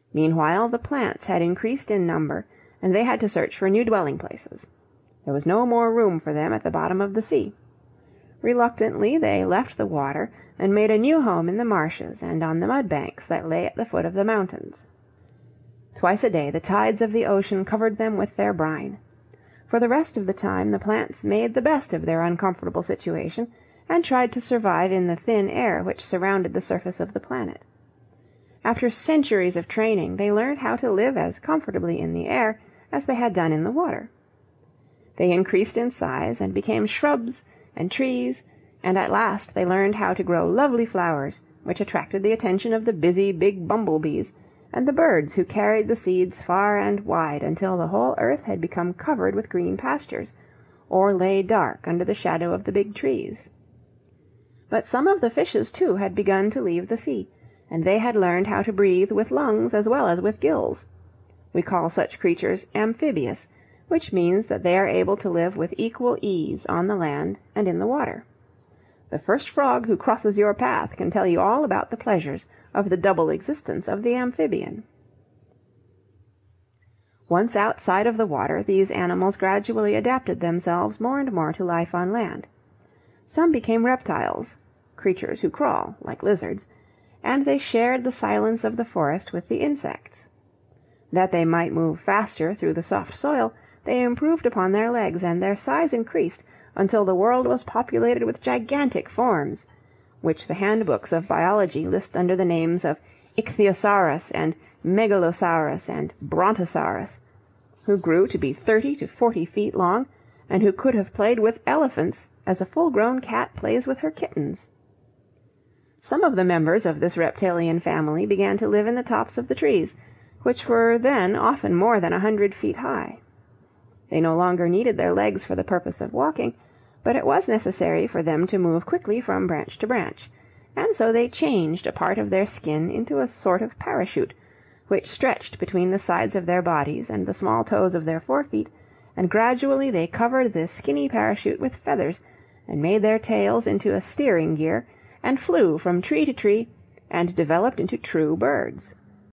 Meanwhile the plants had increased in number, and they had to search for new dwelling places. There was no more room for them at the bottom of the sea. Reluctantly they left the water and made a new home in the marshes and on the mud banks that lay at the foot of the mountains. Twice a day the tides of the ocean covered them with their brine. For the rest of the time the plants made the best of their uncomfortable situation and tried to survive in the thin air which surrounded the surface of the planet. After centuries of training they learned how to live as comfortably in the air as they had done in the water. They increased in size and became shrubs and trees, and at last they learned how to grow lovely flowers, which attracted the attention of the busy big bumblebees and the birds who carried the seeds far and wide until the whole earth had become covered with green pastures, or lay dark under the shadow of the big trees. But some of the fishes, too, had begun to leave the sea, and they had learned how to breathe with lungs as well as with gills. We call such creatures amphibious, which means that they are able to live with equal ease on the land and in the water. The first frog who crosses your path can tell you all about the pleasures of the double existence of the amphibian. Once outside of the water, these animals gradually adapted themselves more and more to life on land. Some became reptiles, creatures who crawl, like lizards, and they shared the silence of the forest with the insects. That they might move faster through the soft soil, they improved upon their legs, and their size increased until the world was populated with gigantic forms, which the handbooks of biology list under the names of Ichthyosaurus and Megalosaurus and Brontosaurus, who grew to be 30 to 40 feet long, and who could have played with elephants as a full-grown cat plays with her kittens. Some of the members of this reptilian family began to live in the tops of the trees, which were then often more than 100 feet high. They no longer needed their legs for the purpose of walking, but it was necessary for them to move quickly from branch to branch, and so they changed a part of their skin into a sort of parachute, which stretched between the sides of their bodies and the small toes of their forefeet, and gradually they covered this skinny parachute with feathers, and made their tails into a steering gear, and flew from tree to tree, and developed into true birds.